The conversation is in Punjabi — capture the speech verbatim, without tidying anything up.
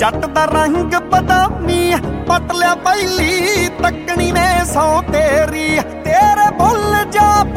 ਜੱਟ ਦਾ ਰੰਗ ਬਦਾਮੀ ਪਟ ਲਿਆ ਪਹਿਲੀ ਤੱਕਣੀ ਨੇ ਸੌ ਤੇਰੀ। ਤੇਰੇ ਬੁੱਲ ਜਾ